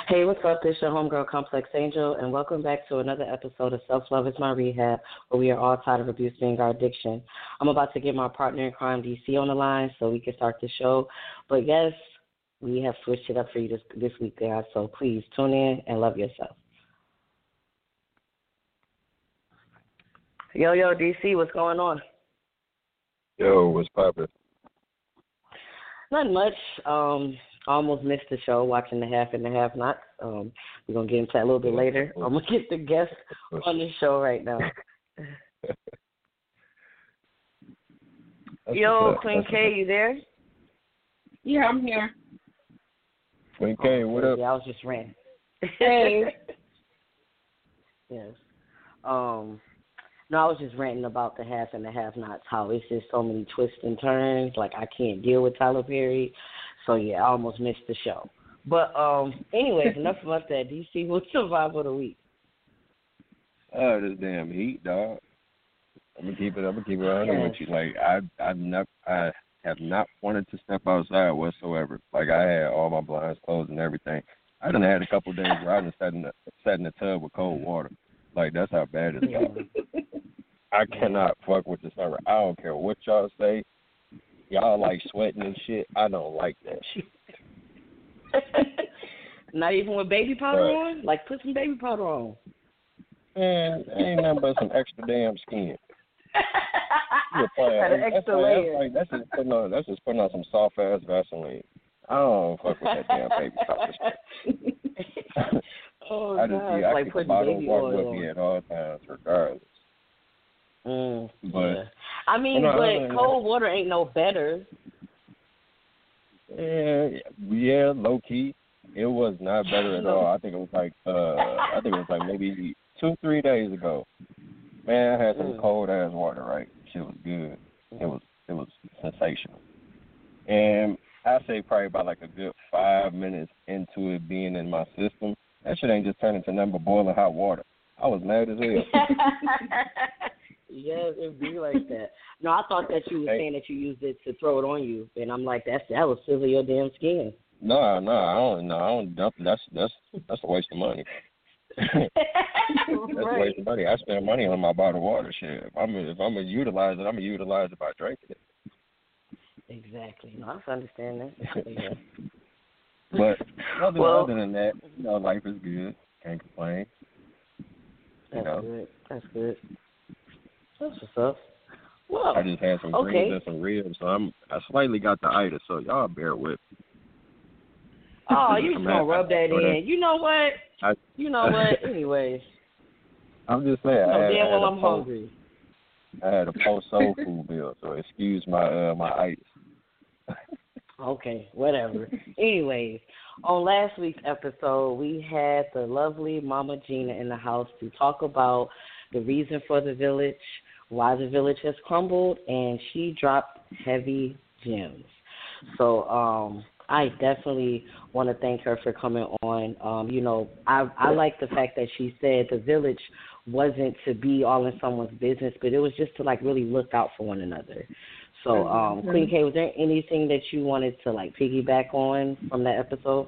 Hey, what's up? This is your homegirl, Complex Angel, and welcome back to another episode of Self-Love is My Rehab, where we are all tired of abuse being our addiction. I'm about to get my partner in crime, DC, on the line so we can start the show. But yes, we have switched it up for you this week, guys, so please tune in and love yourself. Yo, DC, what's going on? Yo, what's poppin'? Not much. I almost missed the show watching the half and the half nots. We're going to get into that a little bit later. I'm going to get the guest on the show right now. Yo, Queen K, you there? Yeah, I'm here. Queen K, what up? Yeah, I was just ranting. Hey. Yes. No, I was just ranting about the half and the half nots, how it's just so many twists and turns. Like, I can't deal with Tyler Perry. So, yeah, I almost missed the show. But, anyways, enough about that. DC, what's the vibe of the week? Oh, this damn heat, dog. I'm gonna keep it 100 with you. Like, I have not wanted to step outside whatsoever. Like, I had all my blinds closed and everything. I done had a couple of days where I done sat in the tub with cold water. Like, that's how bad it's got. I cannot fuck with the summer. I don't care what y'all say. Y'all like sweating and shit. I don't like that shit. Not even with baby powder on? Like, put some baby powder on. Man, ain't nothing but some extra damn skin. Got an extra layer. That's just putting on some soft ass Vaseline. I don't fuck with that damn baby powder stuff. Oh, I like keep a putting bottle of baby water oil with me at all times, regardless. But yeah. I mean, but cold water ain't no better. Yeah, low key, it was not better at all. I think it was like maybe 2-3 days ago. Man, I had some cold ass water. Right, shit was good. It was sensational. And I say probably about like a good 5 minutes into it being in my system, that shit ain't just turned into nothing but boiling hot water. I was mad as hell. Yeah, it'd be like that. No, I thought that you were saying that you used it to throw it on you, and I'm like, that was sizzle your damn skin. No, I don't dump it. That's a waste of money. That's a waste of money. I spend money on my bottled water. Shit, if I'm gonna utilize it, I'm gonna utilize it by drinking it. Exactly. No, I understand that. Yeah. But other than that, life is good. Can't complain. Good. That's good. That's what's up. Well, I just had some greens and some ribs, so I slightly got the itis, so y'all bear with me. Oh, you just gonna rub that in. You know what? Anyways. I'm just saying. I'm hungry. I had a post-soul food meal, so excuse my itis. Okay, whatever. Anyways, on last week's episode, we had the lovely Mama Gina in the house to talk about the reason for the village, why the village has crumbled, and she dropped heavy gems. So I definitely want to thank her for coming on. I like the fact that she said the village wasn't to be all in someone's business, but it was just to, like, really look out for one another. So, Queen K, was there anything that you wanted to, like, piggyback on from that episode?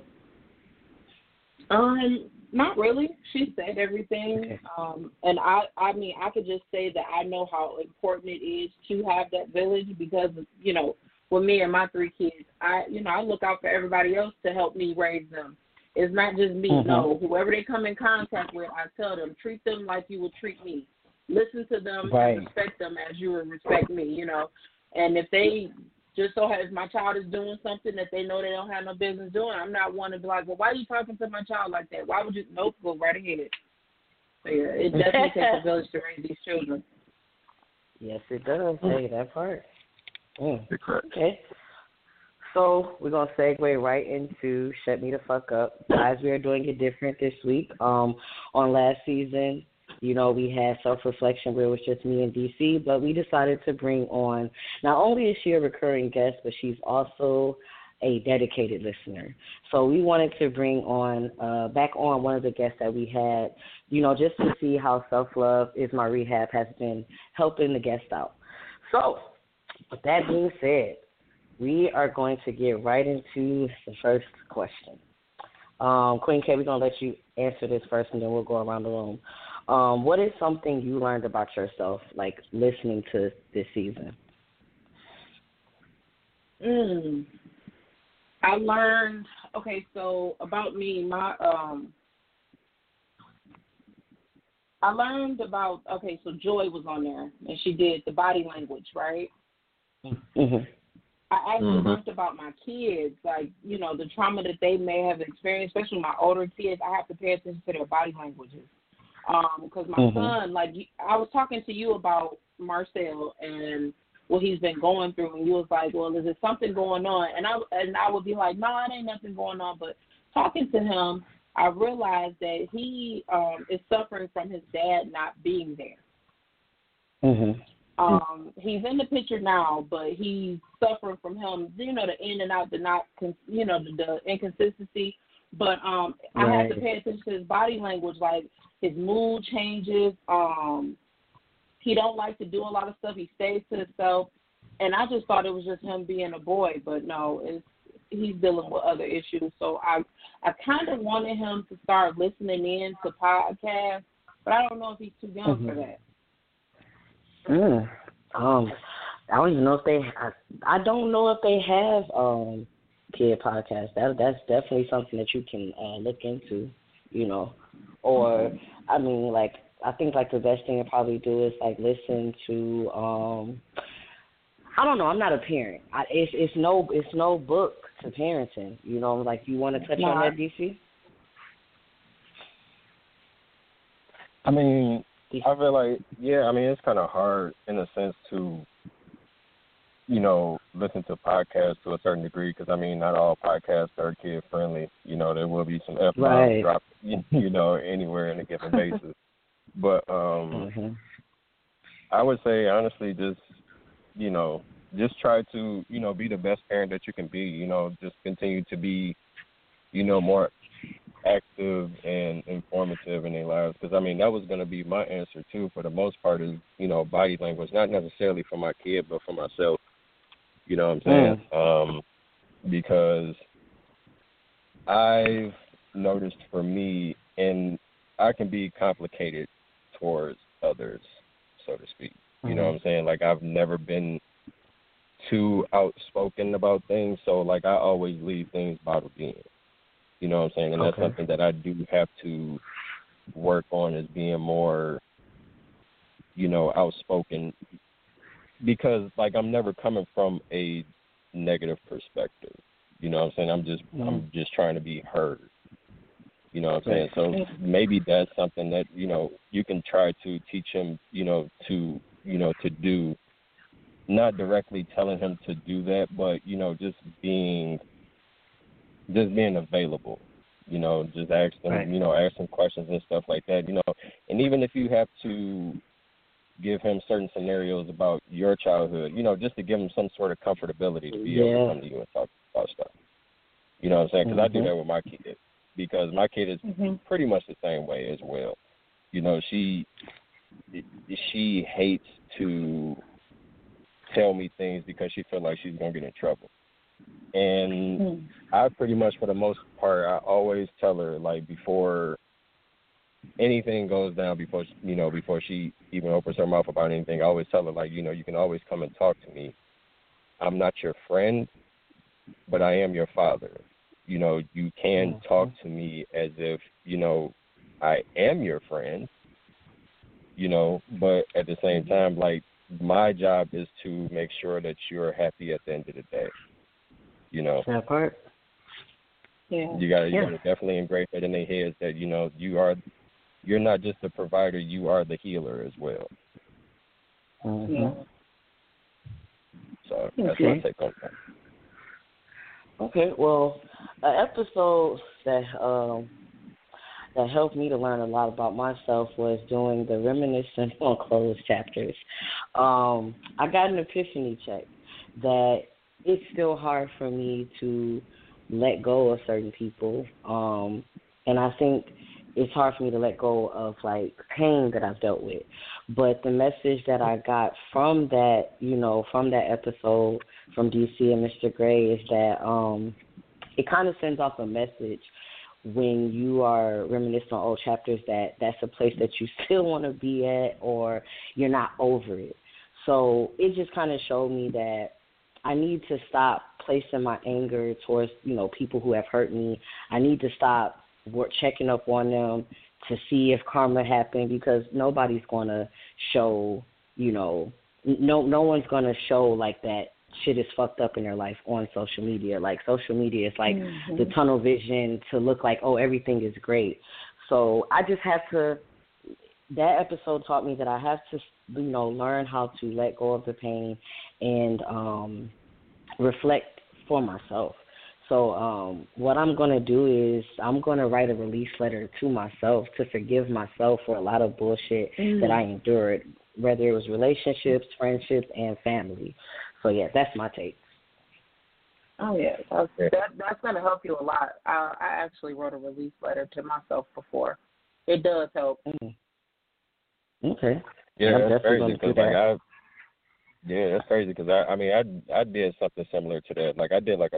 Not really. She said everything. Okay. And I mean, I could just say that I know how important it is to have that village because, with me and my 3 kids, I look out for everybody else to help me raise them. It's not just me. Mm-hmm. No, whoever they come in contact with, I tell them, treat them like you would treat me. Listen to them and respect them as you would respect me, And if they just so if my child is doing something that they know they don't have no business doing, I'm not one to be like, well, why are you talking to my child like that? Why would you? Nope, go right ahead. So, yeah, it definitely takes a village to raise these children. Yes, it does. Hey, that part. Correct. Okay. So we're going to segue right into Shut Me the Fuck Up. Guys, we are doing it different this week. On last season, we had self-reflection where it was just me and DC, but we decided to bring on, not only is she a recurring guest, but she's also a dedicated listener. So we wanted to bring on, back on one of the guests that we had, just to see how Self-Love is My Rehab has been helping the guest out. So with that being said, we are going to get right into the first question. Queen K, we're gonna let you answer this first, and then we'll go around the room. What is something you learned about yourself, like listening to this season? I learned. Okay, so about me, I learned about. Okay, so Joy was on there, and she did the body language, right? Mm-hmm. I actually learned about my kids, like, you know, the trauma that they may have experienced, especially my older kids. I have to pay attention to their body languages. Because my son, like, I was talking to you about Marcel and what he's been going through, and you was like, well, is there something going on? And I would be like, no, it ain't nothing going on. But talking to him, I realized that he is suffering from his dad not being there. Mm-hmm. He's in the picture now, but he's suffering from him, you know, the in and out, the inconsistency. But I have to pay attention to his body language, like his mood changes. He don't like to do a lot of stuff. He stays to himself. And I just thought it was just him being a boy, but no, he's dealing with other issues. So I kind of wanted him to start listening in to podcasts, but I don't know if he's too young for that. I don't even know if they. I don't know if they have kid podcasts. That's definitely something that you can look into, you know. Or I mean, like I think like the best thing to probably do is like listen to. I don't know. I'm not a parent. It's no book to parenting. You know, like you want to touch on that, DC? I mean, I feel like, it's kind of hard in a sense to, you know, listen to podcasts to a certain degree because, I mean, not all podcasts are kid-friendly. You know, there will be some F-bombs dropped, you know, anywhere in a given basis. But I would say, honestly, just, you know, just try to, you know, be the best parent that you can be. You know, just continue to be, you know, more active and informative in their lives, because I mean that was going to be my answer too for the most part, is, you know, body language, not necessarily for my kid but for myself, you know what I'm saying? Because I've noticed for me, and I can be complicated towards others, so to speak, you know what I'm saying, like I've never been too outspoken about things, so like I always leave things bottled in. You know what I'm saying? And that's something that I do have to work on, is being more, you know, outspoken. Because, like, I'm never coming from a negative perspective. You know what I'm saying? I'm just trying to be heard. You know what I'm saying? So maybe that's something that, you know, you can try to teach him, to do. Not directly telling him to do that, but, you know, just being available, you know, just ask them, ask some questions and stuff like that, you know. And even if you have to give him certain scenarios about your childhood, you know, just to give him some sort of comfortability to be able to come to you and talk about stuff. You know what I'm saying? Because I do that with my kid, because my kid is pretty much the same way as well. You know, she hates to tell me things because she feels like she's going to get in trouble. And I pretty much, for the most part, I always tell her, like, before anything goes down, before she even opens her mouth about anything, I always tell her, like, you know, you can always come and talk to me. I'm not your friend, but I am your father. You know, you can talk to me as if, you know, I am your friend, you know, but at the same time, like, my job is to make sure that you're happy at the end of the day. You know, that part. Yeah. You gotta definitely ingrain that in their heads that, you know, you're not just the provider, you are the healer as well. Yeah. So that's my take on that. Okay, well, an episode that helped me to learn a lot about myself was doing the Reminiscent on Closed chapters. I got an epiphany check that it's still hard for me to let go of certain people, and I think it's hard for me to let go of, like, pain that I've dealt with. But the message that I got from that, you know, from that episode from DC and Mr. Gray is that it kind of sends off a message when you are reminiscing on old chapters that's a place that you still want to be at or you're not over it. So it just kind of showed me that I need to stop placing my anger towards, people who have hurt me. I need to stop checking up on them to see if karma happened, because nobody's going to show, no one's going to show like that shit is fucked up in their life on social media. Like, social media is like the tunnel vision to look like, oh, everything is great. So I just have to, that episode taught me that I have to, learn how to let go of the pain and reflect for myself. So what I'm going to do is I'm going to write a release letter to myself to forgive myself for a lot of bullshit that I endured, whether it was relationships, friendships, and family. So, yeah, that's my take. Oh, yeah. That's going to help you a lot. I actually wrote a release letter to myself before. It does help. Okay. Yeah, that's crazy because, that's crazy because, I did something similar to that. Like, I did, like,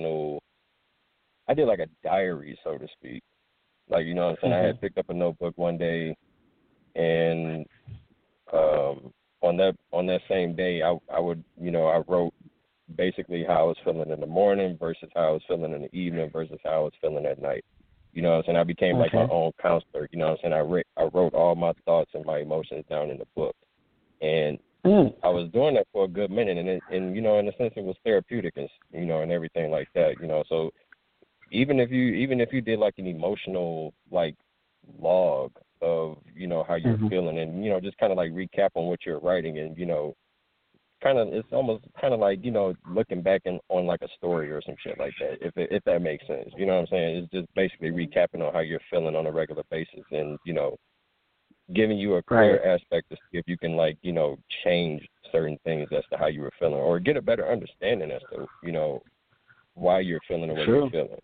a diary, so to speak. Like, you know what I'm saying? I had picked up a notebook one day, and on that same day, I wrote basically how I was feeling in the morning versus how I was feeling in the evening versus how I was feeling at night. You know what I'm saying? I became like my own counselor. You know what I'm saying? I wrote all my thoughts and my emotions down in the book, and I was doing that for a good minute, and in a sense, it was therapeutic, and and everything like that. So even if you did like an emotional like log of how you're feeling, and just kind of like recap on what you're writing, and it's almost kind of like looking back on like a story or some shit like that, if that makes sense. You know what I'm saying? It's just basically recapping on how you're feeling on a regular basis, and giving you a clear aspect to see if you can like change certain things as to how you were feeling, or get a better understanding as to why you're feeling the way you're feeling.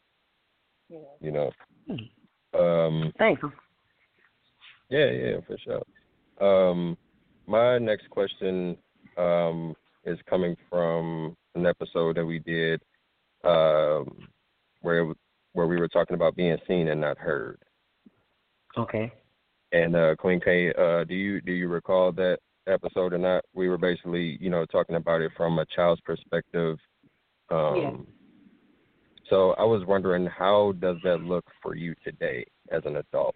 Thanks. Yeah, for sure. My next question is coming from an episode that we did where we were talking about being seen and not heard. Okay. And Queen K, do you recall that episode or not? We were basically talking about it from a child's perspective. So I was wondering, how does that look for you today as an adult?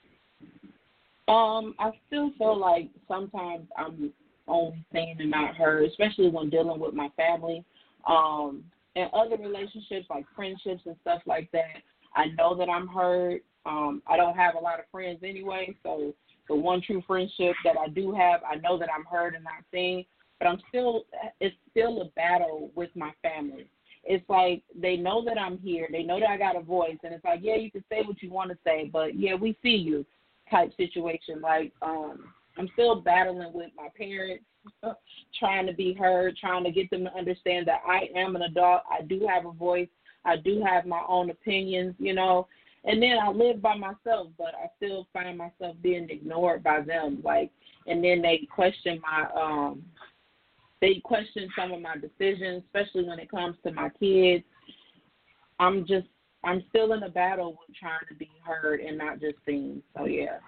I still feel like sometimes I'm only seen and not heard, especially when dealing with my family. And other relationships like friendships and stuff like that, I know that I'm heard. I don't have a lot of friends anyway, so the one true friendship that I do have, I know that I'm heard and not seen. But it's still a battle with my family. It's like they know that I'm here. They know that I got a voice. And it's like, yeah, you can say what you want to say, but, yeah, we see you type situation. Like, I'm still battling with my parents, trying to be heard, trying to get them to understand that I am an adult. I do have a voice. I do have my own opinions, And then I live by myself, but I still find myself being ignored by them. Like, and then they question some of my decisions, especially when it comes to my kids. I'm still in a battle with trying to be heard and not just seen. So yeah.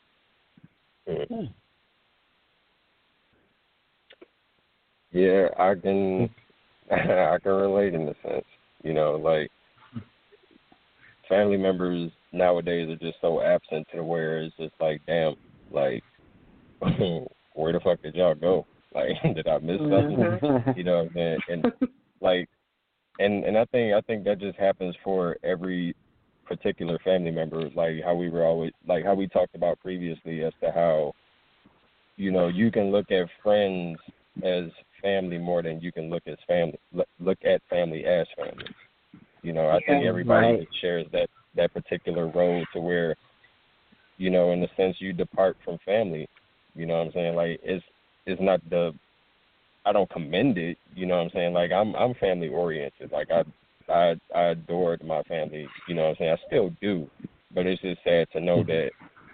Yeah, I can relate in a sense. Like family members nowadays are just so absent to where it's just like, damn, like where the fuck did y'all go? Like, did I miss something? You know what I'm saying? And like, and I think that just happens for every particular family member. Like how we talked about previously as to how, you can look at friends as family more than you can look at family as family. I think everybody just shares that particular road to where, in a sense, you depart from family. You know what I'm saying? Like it's not I don't commend it, you know what I'm saying? Like I'm family oriented. Like I adored my family, you know what I'm saying? I still do. But it's just sad to know that,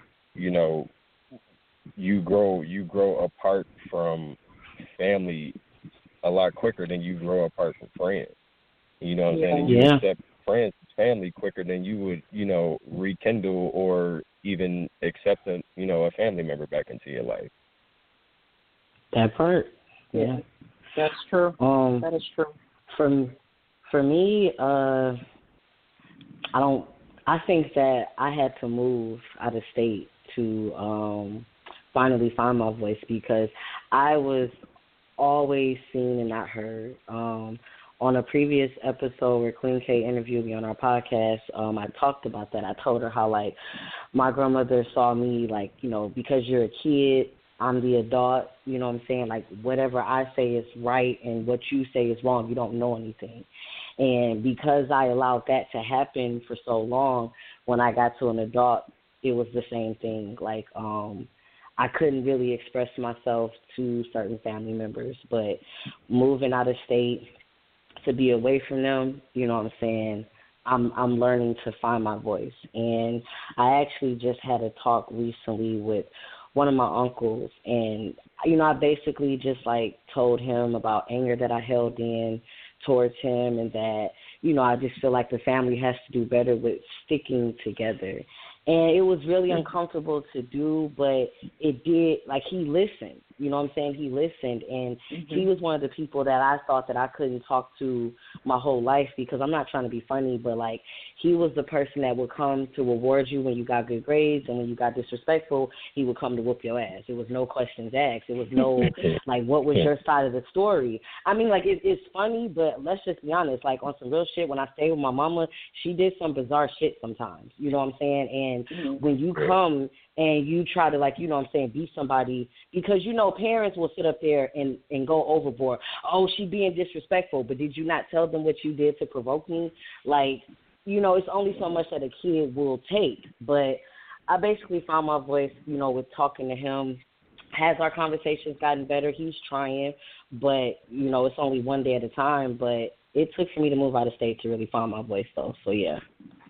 you grow apart from family a lot quicker than you grow apart from friends. You know what I'm saying? And you accept family quicker than you would, rekindle or even accept a family member back into your life. That part, yeah. That's true. That is true. For me, I think that I had to move out of state to finally find my voice because I was always seen and not heard. On a previous episode where Queen K interviewed me on our podcast, I talked about that. I told her how, like, my grandmother saw me, like, because you're a kid, I'm the adult, you know what I'm saying? Like, whatever I say is right and what you say is wrong, you don't know anything. And because I allowed that to happen for so long, when I got to an adult, it was the same thing. Like, I couldn't really express myself to certain family members, but moving out of state to be away from them, you know what I'm saying, I'm learning to find my voice. And I actually just had a talk recently with one of my uncles, and, I basically just, like, told him about anger that I held in towards him and that, I just feel like the family has to do better with sticking together. And it was really uncomfortable to do, but it did, like, he listened. You know what I'm saying? He listened, and he was one of the people that I thought that I couldn't talk to my whole life because I'm not trying to be funny, but, like, he was the person that would come to reward you when you got good grades, and when you got disrespectful, he would come to whoop your ass. It was no questions asked. It was no, like, what was your side of the story? I mean, like, it's funny, but let's just be honest. Like, on some real shit, when I stayed with my mama, she did some bizarre shit sometimes. You know what I'm saying? And when you come and you try to, like, you know what I'm saying, be somebody, because, parents will sit up there and go overboard. Oh, she being disrespectful, but did you not tell them what you did to provoke me? Like, it's only so much that a kid will take. But I basically found my voice, with talking to him. Has our conversations gotten better? He's trying, but, it's only one day at a time. But it took for me to move out of state to really find my voice, though. So, yeah.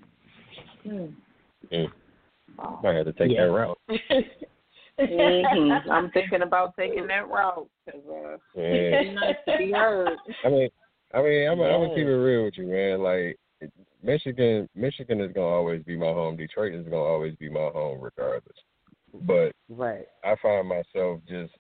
I had to take that route. I'm thinking about taking that route because it's nice to be heard. I'm gonna keep it real with you, man. Like, Michigan is gonna always be my home. Detroit is gonna always be my home, regardless. But I find myself just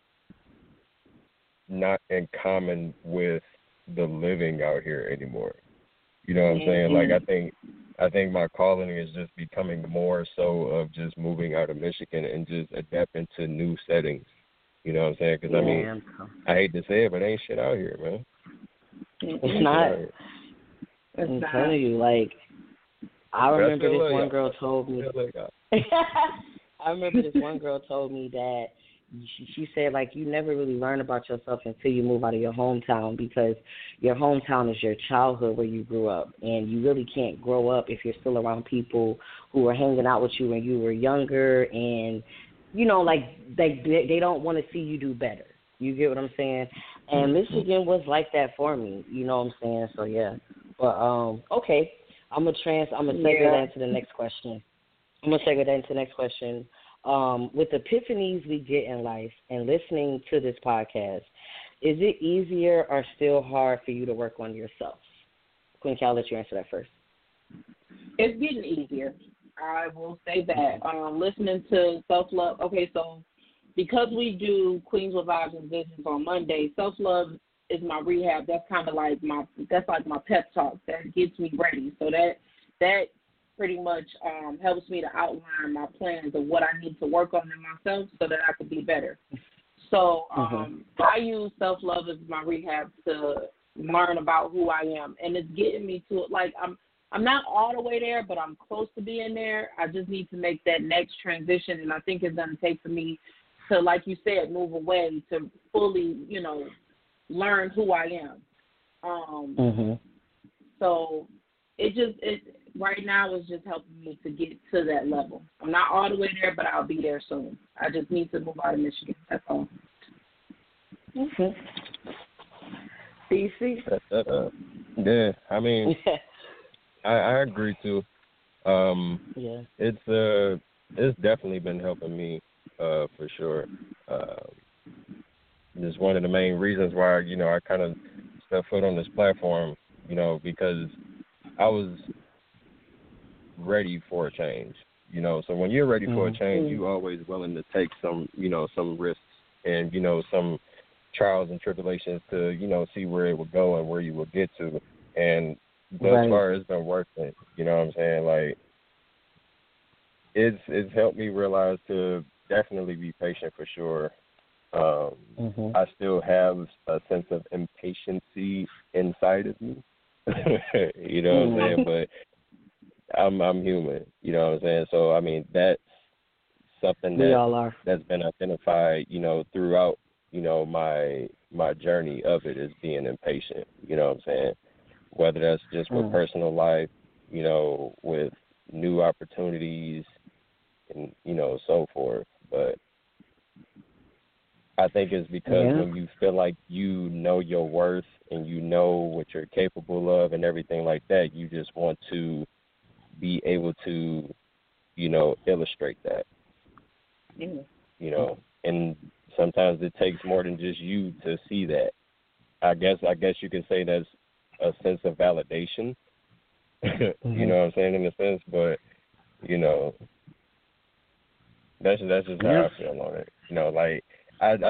not in common with the living out here anymore. You know what I'm saying? Like, I think my calling is just becoming more so of just moving out of Michigan and just adapting to new settings. You know what I'm saying? Because, I hate to say it, but ain't shit out here, man. It's not. I'm telling you, like, I remember this one girl told me. I remember this one girl told me that she said, like, you never really learn about yourself until you move out of your hometown because your hometown is your childhood where you grew up, and you really can't grow up if you're still around people who were hanging out with you when you were younger, and, like, they don't want to see you do better. You get what I'm saying? And Michigan was like that for me. You know what I'm saying? So, yeah. But, okay. I'm going to segue that into the next question. With epiphanies we get in life and listening to this podcast, is it easier or still hard for you to work on yourself? Queen Cal, I'll let you answer that first. It's getting easier. I will say that. Listening to self-love. Okay, so because we do Queens with Vibes and Visions on Monday, self-love is my rehab. That's kind of like my pep talk. That gets me ready. So that pretty much helps me to outline my plans of what I need to work on in myself so that I could be better. So I use self-love as my rehab to learn about who I am, and it's getting me to it. Like, I'm not all the way there, but I'm close to being there. I just need to make that next transition, and I think it's going to take for me to, like you said, move away to fully, learn who I am. So it right now is just helping me to get to that level. I'm not all the way there, but I'll be there soon. I just need to move out of Michigan. That's all. Okay. DC? Yeah, I mean, I agree too. It's definitely been helping me for sure. It's one of the main reasons why I kind of stepped foot on this platform, because I was ready for a change. You know, so when you're ready for a change, you're always willing to take some, you know, some risks and, you know, some trials and tribulations to, you know, see where it would go and where you will get to. And thus far, it's been working. You know what I'm saying? Like, it's helped me realize to definitely be patient for sure. I still have a sense of impatience inside of me. You know what I'm saying? But I'm human, you know what I'm saying? So, I mean, that's something that's been identified, you know, throughout, you know, my journey of it is being impatient, you know what I'm saying? Whether that's just with personal life, you know, with new opportunities and, you know, so forth. But I think it's because when you feel like you know your worth and you know what you're capable of and everything like that, you just want to be able to, you know, illustrate that. You know, and sometimes it takes more than just you to see that. I guess you could say that's a sense of validation. You know what I'm saying, in a sense, but you know, that's just how I feel on it. You know, like I've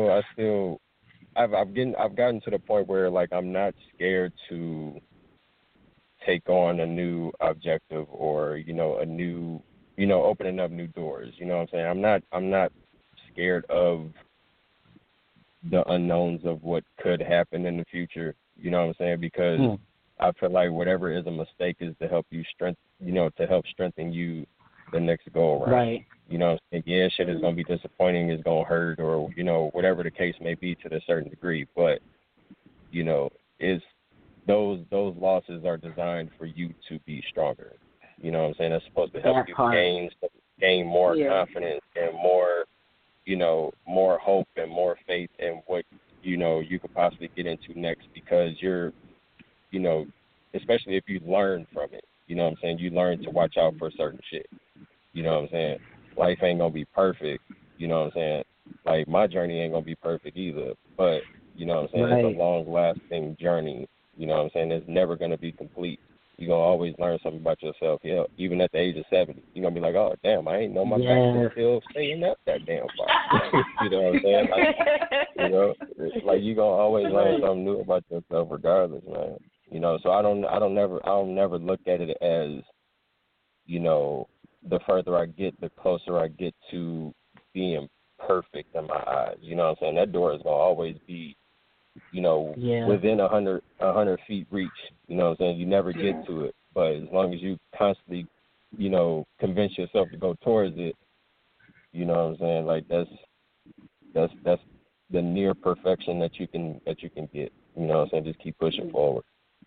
gotten to the point where like I'm not scared to take on a new objective or, you know, a new, you know, opening up new doors. You know what I'm saying? I'm not scared of the unknowns of what could happen in the future. You know what I'm saying? Because I feel like whatever is a mistake is to help you strengthen you the next go around. Right. You know what I'm saying? Yeah, shit is gonna be disappointing, it's gonna hurt, or, you know, whatever the case may be to a certain degree. But, you know, it's those losses are designed for you to be stronger. You know what I'm saying? That's supposed to help you gain more confidence and more, you know, more hope and more faith in what, you know, you could possibly get into next, because you're, you know, especially if you learn from it, you know what I'm saying? You learn to watch out for certain shit. You know what I'm saying? Life ain't gonna be perfect, you know what I'm saying? Like, my journey ain't gonna be perfect either, but, you know what I'm saying? It's a long-lasting journey. You know what I'm saying? It's never going to be complete. You're going to always learn something about yourself. Yeah, even at the age of 70, you're going to be like, oh, damn, I ain't know my back was still staying up that damn far. You know what I'm saying? Like, you know, it's like you're going to always learn something new about yourself regardless, man. You know, so I'll never look at it as, you know, the further I get, the closer I get to being perfect in my eyes. You know what I'm saying? That door is going to always be, you know, within 100 feet reach. You know what I'm saying? You never get to it, but as long as you constantly, you know, convince yourself to go towards it, you know what I'm saying? Like, that's the near perfection that you can get. You know what I'm saying? Just keep pushing forward.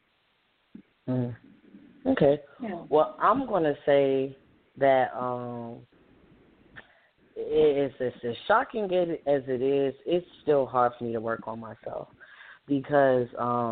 Okay. Well, I'm gonna say that it's as shocking as it is, it's still hard for me to work on myself, because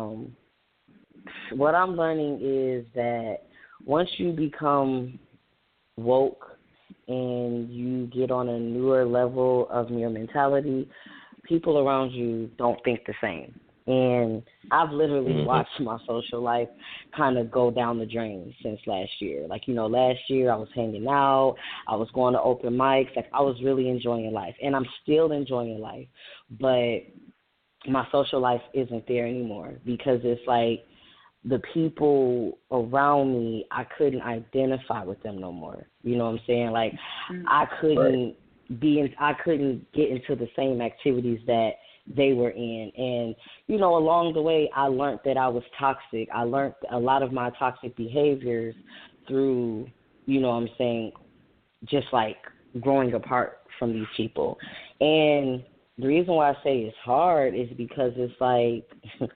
what I'm learning is that once you become woke and you get on a newer level of your mentality, people around you don't think the same. And I've literally watched my social life kind of go down the drain since last year. Like, you know, last year I was hanging out, I was going to open mics, like I was really enjoying life. And I'm still enjoying life, but my social life isn't there anymore, because it's like the people around me, I couldn't identify with them no more. You know what I'm saying? Like, I couldn't get into the same activities that they were in. And, you know, along the way, I learned that I was toxic. I learned a lot of my toxic behaviors through, you know what I'm saying, just like growing apart from these people. And the reason why I say it's hard is because it's like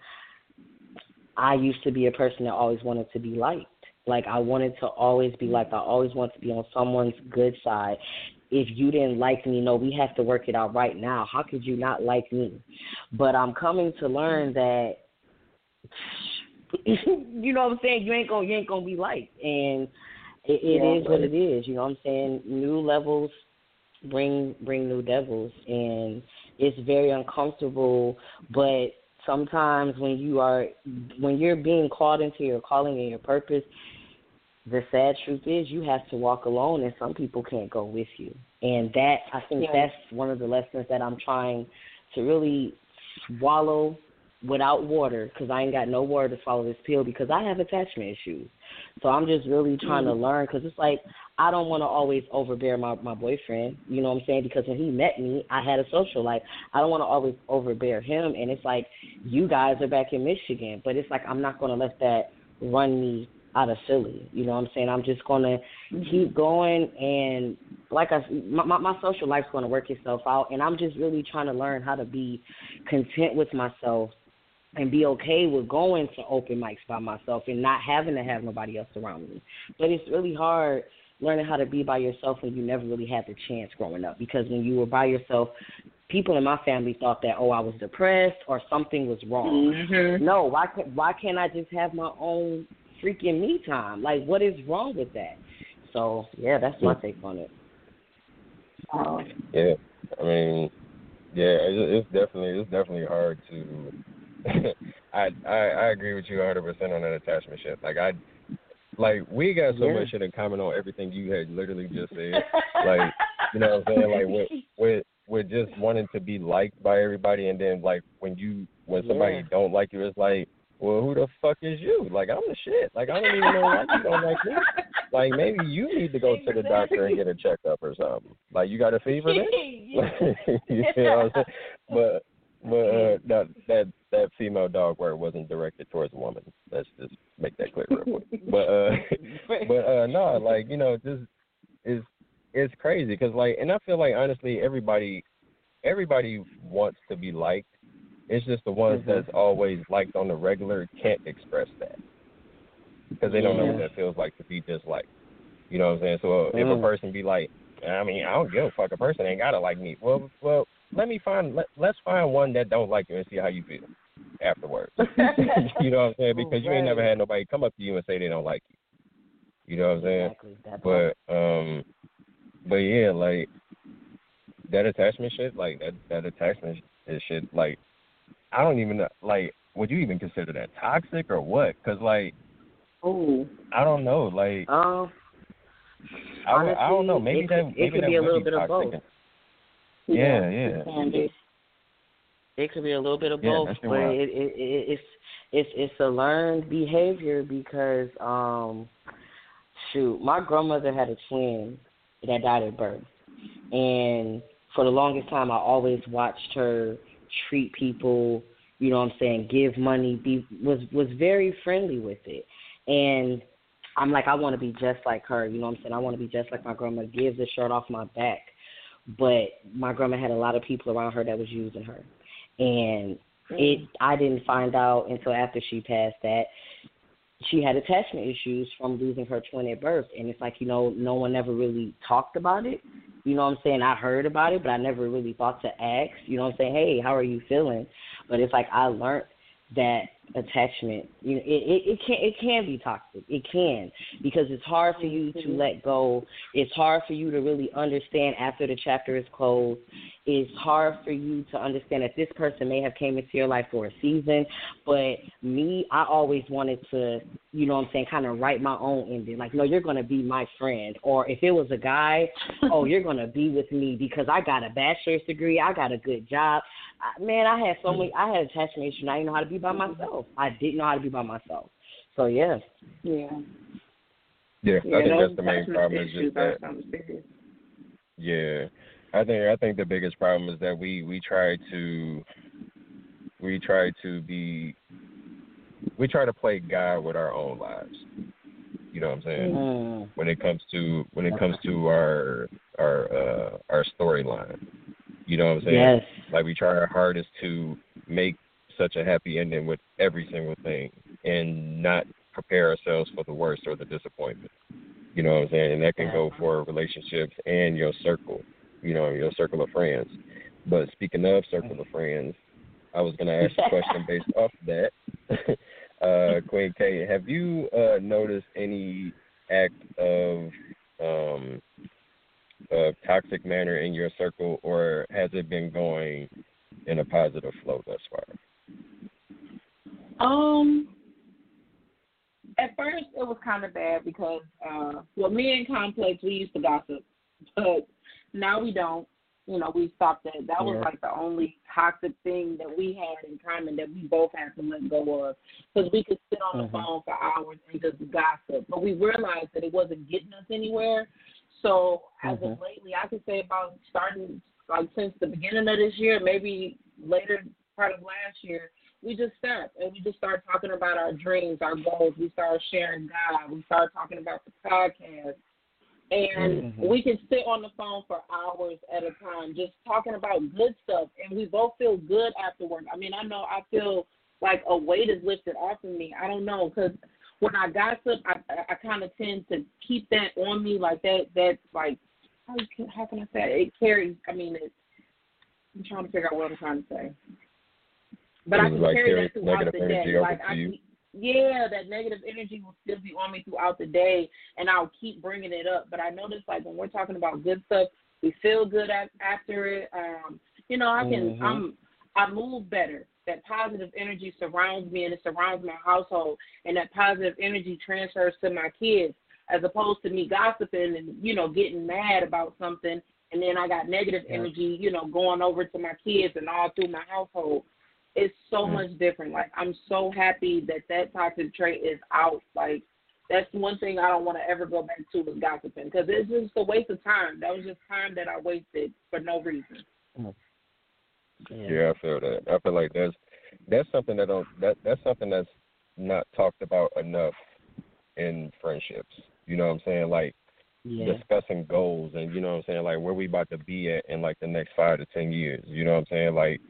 I used to be a person that always wanted to be liked. Like, I wanted to always be liked. I always wanted to be on someone's good side. If you didn't like me, no, we have to work it out right now. How could you not like me? But I'm coming to learn that, you know what I'm saying, you ain't gonna be liked. And it is what it is. You know what I'm saying? New levels bring new devils, and it's very uncomfortable. But sometimes when you're being called into your calling and your purpose, the sad truth is you have to walk alone, and some people can't go with you. And that, I think that's one of the lessons that I'm trying to really swallow without water, because I ain't got no water to swallow this pill, because I have attachment issues. So I'm just really trying to learn, because it's like I don't want to always overbear my boyfriend, you know what I'm saying, because when he met me, I had a social life. I don't want to always overbear him, and it's like you guys are back in Michigan, but it's like I'm not going to let that run me out of Philly, you know what I'm saying? I'm just going to keep going, and like my social life's going to work itself out, and I'm just really trying to learn how to be content with myself and be okay with going to open mics by myself and not having to have nobody else around me. But it's really hard learning how to be by yourself when you never really had the chance growing up, because when you were by yourself, people in my family thought that, oh, I was depressed or something was wrong. Mm-hmm. No, why can't I just have my own freaking me time? Like, what is wrong with that? So, yeah, that's my take on it. Yeah, I mean, yeah, it's definitely hard to. I agree with you 100% on that attachment shit. Like we got so much shit in common on everything you had literally just said. Like, you know what I'm saying? Like with just wanting to be liked by everybody, and then like when somebody don't like you, it's like, well, who the fuck is you? Like, I'm the shit. Like, I don't even know why you don't like me. Like, maybe you need to go to the doctor and get a checkup or something. Like, you got a fever then? You know what I'm saying? But that female dog word wasn't directed towards a woman. Let's just make that clear real quick. But no, like, you know, just it's crazy because, like, and I feel like honestly everybody wants to be liked. It's just the ones that's always liked on the regular can't express that because they don't know what that feels like to be disliked. You know what I'm saying? So if a person be like, I mean, I don't give a fuck. A person ain't gotta like me. Well, let's find one that don't like you and see how you feel afterwards. You know what I'm saying? Because you ain't never had nobody come up to you and say they don't like you. You know what I'm saying? Exactly. But yeah, like that attachment shit, like that attachment shit, like I don't even know, like, would you even consider that toxic or what? Because like, I don't know, like, honestly, I don't know, maybe it could be a little bit of both. Yeah. It could be a little bit of both, but it's a learned behavior because my grandmother had a twin that died at birth, and for the longest time I always watched her treat people, you know what I'm saying, give money, was very friendly with it. And I'm like, I want to be just like her, you know what I'm saying? I want to be just like my grandma, give the shirt off my back. But my grandma had a lot of people around her that was using her. And I didn't find out until after she passed that she had attachment issues from losing her twin at birth. And it's like, you know, no one ever really talked about it. You know what I'm saying? I heard about it, but I never really thought to ask, you know what I'm saying, hey, how are you feeling? But it's like I learned that attachment, you know, it can be toxic. It can, because it's hard for you to let go. It's hard for you to really understand after the chapter is closed. It's hard for you to understand that this person may have came into your life for a season, but me, I always wanted to, you know what I'm saying, kind of write my own ending. Like, no, you're going to be my friend. Or if it was a guy, oh, you're going to be with me because I got a bachelor's degree, I got a good job. Man, I had attachment issues, and I didn't know how to be by myself. I didn't know how to be by myself. So, Yeah, I think that's the main problem is just that. Yeah. I think the biggest problem is that we try to play God with our own lives. You know what I'm saying? When it comes to our storyline. You know what I'm saying? Yes. Like we try our hardest to make such a happy ending with every single thing and not prepare ourselves for the worst or the disappointment. You know what I'm saying? And that can go for relationships and your circle, you know, your circle of friends. But speaking of circle of friends, I was going to ask a question based off of that. Queen K, have you noticed any act of toxic manner in your circle, or has it been going in a positive flow thus far? At first, it was kind of bad because, me and Complex, we used to gossip, but now we don't. We stopped that. That was like the only toxic thing that we had in common that we both had to let go of, because we could sit on the phone for hours and just gossip. But we realized that it wasn't getting us anywhere. So as of lately, I could say about starting like since the beginning of this year, maybe later part of last year, we just stopped and we just started talking about our dreams, our goals. We started sharing God. We started talking about the podcast. And we can sit on the phone for hours at a time just talking about good stuff, and we both feel good afterwards. I mean, I know I feel like a weight is lifted off of me. I don't know, because when I gossip, I kind of tend to keep that on me, like that like, how can I say it? It carries, I'm trying to figure out what I'm trying to say. But I can carry that throughout the day. Like, that negative energy will still be on me throughout the day, and I'll keep bringing it up. But I notice, like, when we're talking about good stuff, we feel good after it. I move better. That positive energy surrounds me, and it surrounds my household, and that positive energy transfers to my kids, as opposed to me gossiping and, getting mad about something, and then I got negative energy, going over to my kids and all through my household. It's so much different. Like, I'm so happy that toxic trait is out. Like, that's one thing I don't want to ever go back to is gossiping, because it's just a waste of time. That was just time that I wasted for no reason. Yeah, I feel that. I feel like that's something that's something that's not talked about enough in friendships. You know what I'm saying? Like, discussing goals and, you know what I'm saying, like where we about to be at in like the next 5 to 10 years. You know what I'm saying? Like,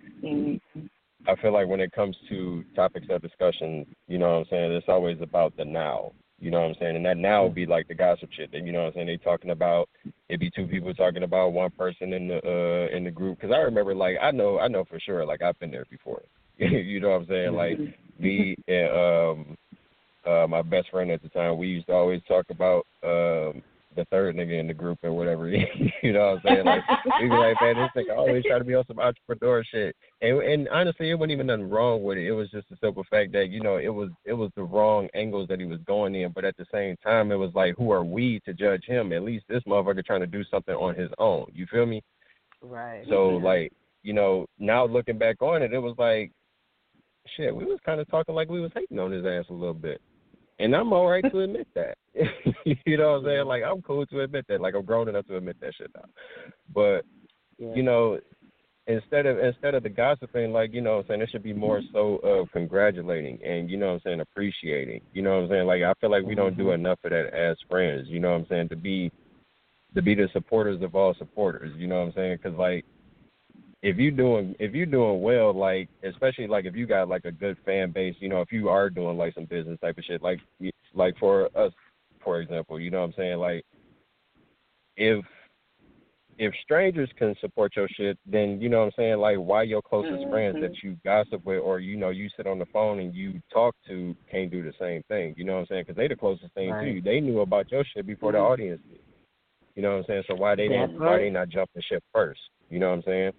I feel like when it comes to topics of discussion, you know what I'm saying, it's always about the now. You know what I'm saying? And that now would be like the gossip shit that, you know what I'm saying, they talking about. It'd be two people talking about one person in the group. Because I remember, like, I know for sure, like, I've been there before. You know what I'm saying? Like, me and my best friend at the time, we used to always talk about the third nigga in the group or whatever. You know what I'm saying? Like, we be like, man, this nigga always try to be on some entrepreneur shit. And honestly, it wasn't even nothing wrong with it. It was just the simple fact that, you know, it was the wrong angles that he was going in. But at the same time, it was like, who are we to judge him? At least this motherfucker trying to do something on his own. You feel me? Right. So, like, you know, now looking back on it, it was like, shit, we was kind of talking like we was hating on his ass a little bit. And I'm all right to admit that. You know what I'm saying? Like, I'm cool to admit that. Like, I'm grown enough to admit that shit now. But, you know, instead of the gossiping, like, you know what I'm saying, it should be more so of congratulating and, you know what I'm saying, appreciating. You know what I'm saying? Like, I feel like we don't do enough of that as friends, you know what I'm saying, to be the supporters of all supporters, you know what I'm saying? Because, like, if you're doing well, like, especially like if you got like a good fan base, you know, if you are doing like some business type of shit, like for us, for example, you know what I'm saying, like if strangers can support your shit, then, you know what I'm saying, like, why your closest friends that you gossip with or, you know, you sit on the phone and you talk to can't do the same thing, you know what I'm saying, because they the closest thing to you. They knew about your shit before the audience did. You know what I'm saying? So why they not jump the ship first? You know what I'm saying?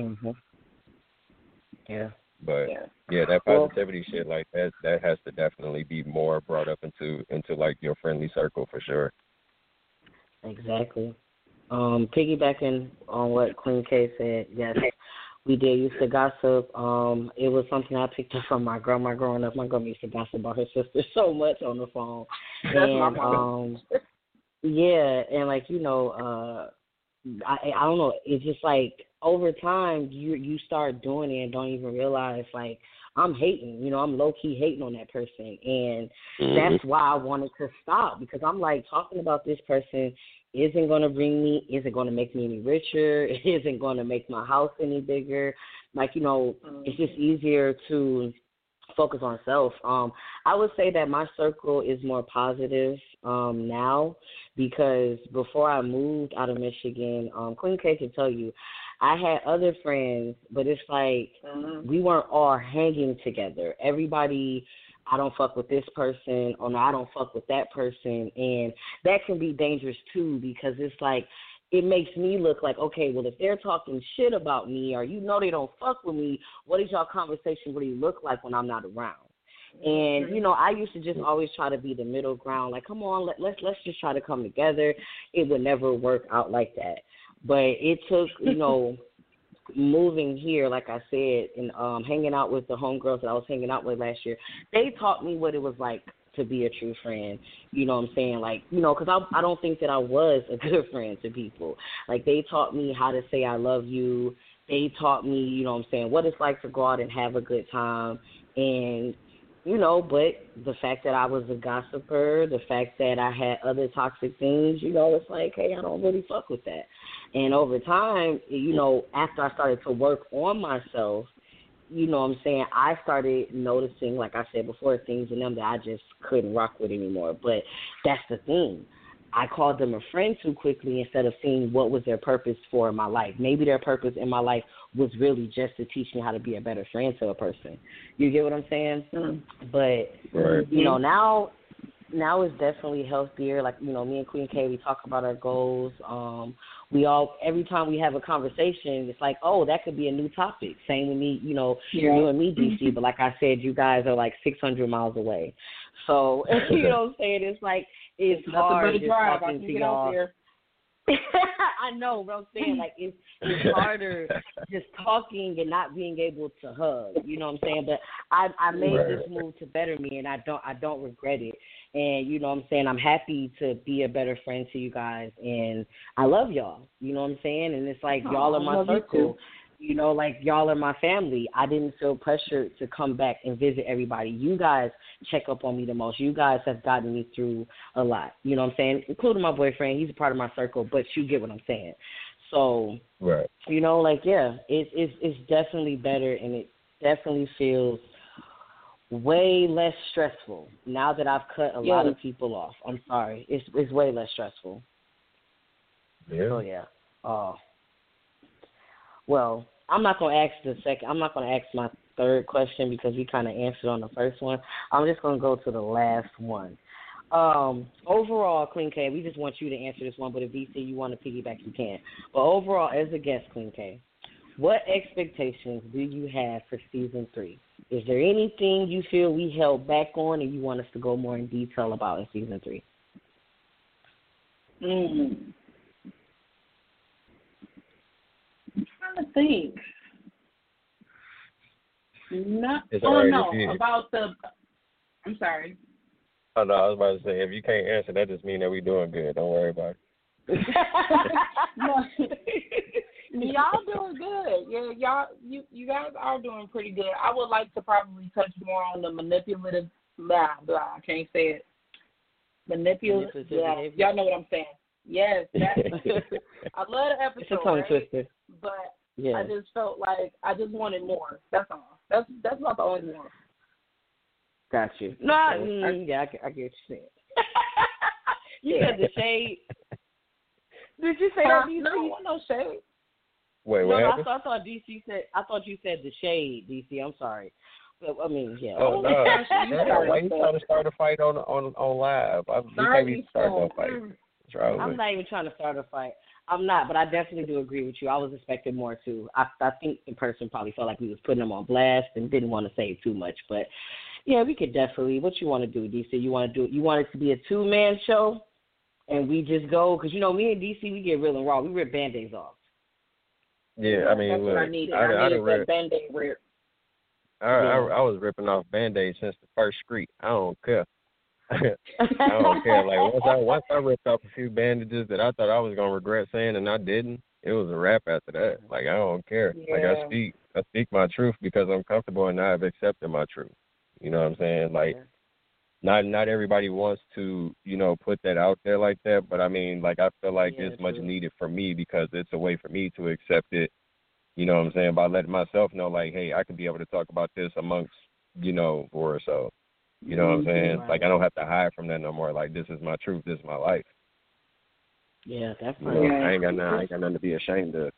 Yeah. But that positivity shit, like that has to definitely be more brought up into like your friendly circle for sure. Exactly. Piggybacking on what Queen K said, yes, we did used to gossip. It was something I picked up from my grandma growing up. My grandma used to gossip about her sister so much on the phone. And and like, you know, I don't know, it's just like over time you start doing it and don't even realize, like, I'm hating, you know, I'm low-key hating on that person. And that's why I wanted to stop, because I'm like, talking about this person isn't going to make me any richer, it isn't going to make my house any bigger. Like, you know, it's just easier to focus on self. I would say that my circle is more positive now, because before I moved out of Michigan, Queen K can tell you, I had other friends, but it's like we weren't all hanging together. Everybody, I don't fuck with this person, or no, I don't fuck with that person, and that can be dangerous too, because it's like, it makes me look like, okay, well, if they're talking shit about me, or, you know, they don't fuck with me, what does y'all conversation really look like when I'm not around? And you know, I used to just always try to be the middle ground. Like, come on, let's just try to come together. It would never work out like that. But it took, you know, moving here, like I said, and hanging out with the homegirls that I was hanging out with last year. They taught me what it was like to be a true friend. You know what I'm saying? Like, you know, because I don't think that I was a good friend to people. Like, they taught me how to say I love you. They taught me, you know what I'm saying, what it's like to go out and have a good time. And, you know, but the fact that I was a gossiper, the fact that I had other toxic things, you know, it's like, hey, I don't really fuck with that. And over time, you know, after I started to work on myself, you know what I'm saying, I started noticing, like I said before, things in them that I just couldn't rock with anymore. But that's the thing. I called them a friend too quickly instead of seeing what was their purpose for in my life. Maybe their purpose in my life was really just to teach me how to be a better friend to a person. You get what I'm saying? Mm-hmm. But, you know, now it's definitely healthier. Like, you know, me and Queen K, we talk about our goals. We all, every time we have a conversation, it's like, oh, that could be a new topic. Same with me, you know, you and me, DC. But like I said, you guys are like 600 miles away. So, you know what I'm saying? It's like, it's hard just talking to y'all. I know, but I'm saying, like, it's harder just talking and not being able to hug. You know what I'm saying? But I made this move to better me, and I don't regret it. And, you know what I'm saying, I'm happy to be a better friend to you guys, and I love y'all. You know what I'm saying? And it's like, y'all are my circle. You know, like, y'all are my family. I didn't feel pressured to come back and visit everybody. You guys check up on me the most. You guys have gotten me through a lot. You know what I'm saying? Including my boyfriend. He's a part of my circle, but you get what I'm saying. So, you know, like, yeah, it's definitely better, and it definitely feels way less stressful now that I've cut a lot of people off. I'm sorry. It's way less stressful. Yeah. Oh, yeah. Well, I'm not going to ask my third question because we kind of answered on the first one. I'm just going to go to the last one. Overall, Queen K, we just want you to answer this one, but if VC you want to piggyback, you can. But overall, as a guest, Queen K, what expectations do you have for season 3? Is there anything you feel we held back on and you want us to go more in detail about in season 3? I'm trying to think. I'm sorry. Oh, no, I was about to say, if you can't answer, that just means that we're doing good. Don't worry about it. Y'all doing good. Yeah, you guys are doing pretty good. I would like to probably touch more on the manipulative, I can't say it. Manipulative, y'all know what I'm saying. Yes, I love the episode, it's a tongue twister. But I just felt like I just wanted more. That's all. That's not the only one. Got you. No, I get what you're saying. You said the shade. Did you say that, DC? No shade. Wait, what happened? I thought DC said. I thought you said the shade, DC. I'm sorry. But, I mean, yeah. Oh no! Why you trying to start a fight on live? You start a fight. I'm not even trying to start a fight. I'm not, but I definitely do agree with you. I was expecting more too. I think the person probably felt like we was putting them on blast and didn't want to say too much. But yeah, we could definitely. What you want to do, DC? You want it to be a 2-man show, and we just go because you know me and DC we get real and raw. We rip Band-Aids off. Yeah, I mean, that's look, what I needed. I needed that Band-Aid rip. I was ripping off Band-Aids since the first street. I don't care. I don't care. Like once I ripped off a few bandages that I thought I was gonna regret saying and I didn't, it was a wrap after that. Like I don't care. Yeah. Like I speak my truth because I'm comfortable and I've accepted my truth. You know what I'm saying? Like not everybody wants to, you know, put that out there like that, but I mean, like I feel like it's much needed for me because it's a way for me to accept it. You know what I'm saying? By letting myself know, like, hey, I could be able to talk about this amongst, you know, or so. You know what I'm saying? Right. Like, I don't have to hide from that no more. Like, this is my truth. This is my life. Yeah, that's right. You know, I ain't got nothing to be ashamed of.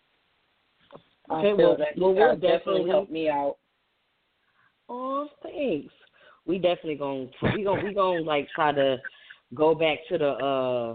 Okay, well, we'll definitely help me out. Oh, thanks. We definitely gonna like try to go back to the